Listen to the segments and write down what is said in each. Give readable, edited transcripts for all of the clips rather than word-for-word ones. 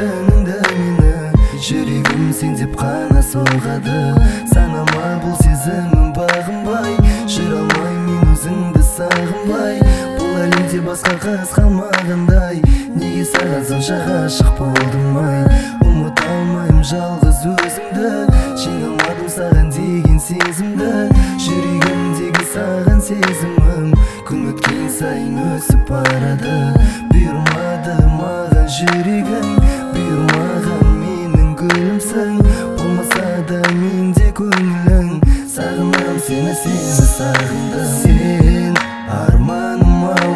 жаныңда мені, жүрегім сен деп қана соғады. Санама бұл сезімім бағынбай, жүре алмай мен өзіңді сағынбай. Бұл әлемде басқа қыз қалмағандай, неге саған сонша ғашық болдым ай? Ұмыта алмаймын жалғыз өзіңді, жеңе алмадым саған деген сезімді. Жүрегімдегі саған сезімім күн өткен сайын өсіп барады. Бұйырмады маған жүрегің, бұйырмаған менің гүлімсің. Болмаса да менде көңілің, сағынам сені, сені сағындым. Сен арманым ау,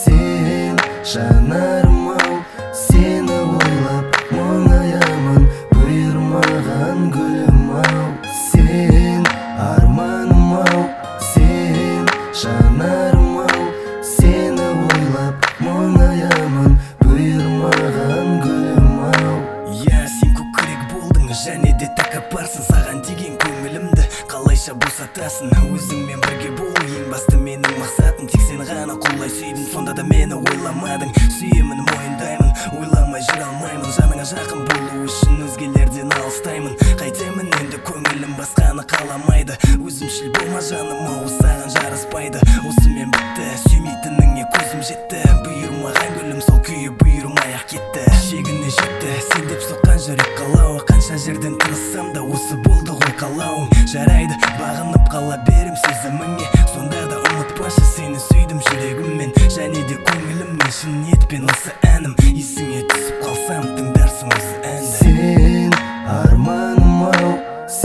сен жанарым ау, сені ойлап мұңаямын, бұйырмаған гүлім ау. Сен арманым ау, сен жанарым ау, сені ойлап мұңаямын, бұйырмаған гүлім ау. Сен көкірек болдың және де тәкаппарсың, саған деген көңілімді қалайша босатасың. Өзіңмен бірге болу ең басты менің мақсатым, тек сен ғана құлай сүйдім, сонда да мені ойламадың. Сүйемін, мойындаймын, ойламай жүре алмаймын, жаныңа жақын болу үшін өзгелерден алыстаймын. Қайтемін енді көңілім басқаны қаламайды, өзімшіл болма жаным ау, саған жараспайды. Осымен бітті, сүймейтініңе көзім жетті, бұйырмаған гүлім сол күйі бұйырмай ақ кетті. Шегіне жетті сен деп соққан жүрек қалауы, қанша жерден тырыссам да осы болды ғой қалауың. Жарайды бағынып қала берем сезіміңе, сонда да ұмытпашы сені сүйдім жүрегіммен және де көңіліммен. Шын ниетпен осы әнім, есіңе түсіп қалсам тыңдарсың осы әнді. Сен арманым ау,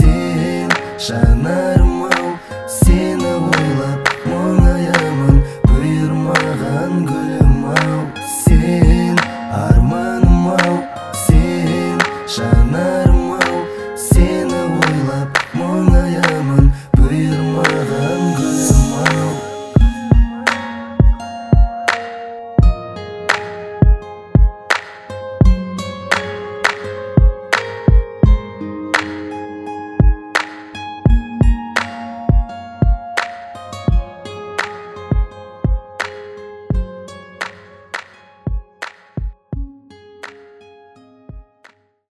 сен жанарым ау, сені ойлап мұңаямын, бұйырмаған гүлім ау. Сен арманым ау, сен жанарым